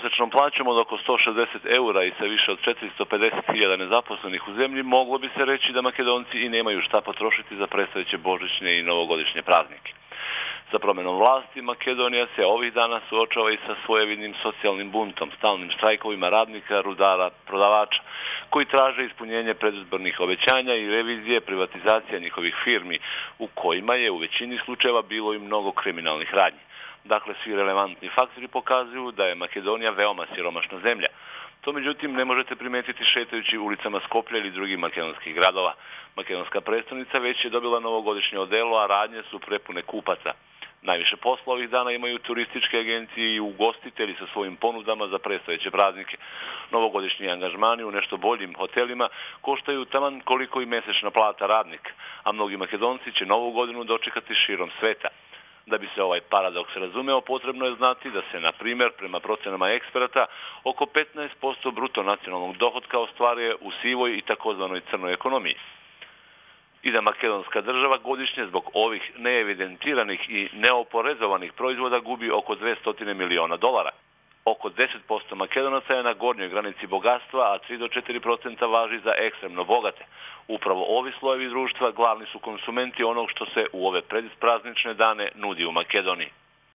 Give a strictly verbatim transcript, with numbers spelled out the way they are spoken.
prosječnom plaćom od oko sto šezdeset eura i sa više od četiristo pedeset hiljada nezaposlenih u zemlji, moglo bi se reći da Makedonci i nemaju šta potrošiti za predstojeće božićne i novogodišnje praznike. Sa promjenom vlasti, Makedonija se ovih dana suočava i sa svojevidnim socijalnim buntom, stalnim štrajkovima radnika, rudara, prodavača, koji traže ispunjenje predizbornih obećanja i revizije privatizacija njihovih firmi, u kojima je u većini slučajeva bilo i mnogo kriminalnih radnji. Dakle, svi relevantni faktori pokazuju da je Makedonija veoma siromašna zemlja. To, međutim, ne možete primetiti šetajući ulicama Skoplja ili drugih makedonskih gradova. Makedonska predstavnica već je dobila novogodišnje odelo, a radnje su prepune kupaca. Najviše posla ovih dana imaju turističke agencije i ugostitelji sa svojim ponudama za predstojeće praznike. Novogodišnji angažmani u nešto boljim hotelima koštaju taman koliko i mesečna plata radnika, a mnogi Makedonci će novu godinu dočekati širom sveta. Da bi se ovaj paradoks razumeo, potrebno je znati da se, na primjer, prema procenama eksperata, oko petnaest posto bruto nacionalnog dohotka ostvaruje u sivoj i takozvanoj crnoj ekonomiji. I da makedonska država godišnje zbog ovih neevidentiranih i neoporezovanih proizvoda gubi oko dvesta miliona dolara. Oko deset posto Makedonaca je na gornjoj granici bogatstva, a tri do četiri procenta važi za ekstremno bogate. Upravo ovi slojevi društva glavni su konsumenti onog što se u ove predpraznične dane nudi u Makedoniji.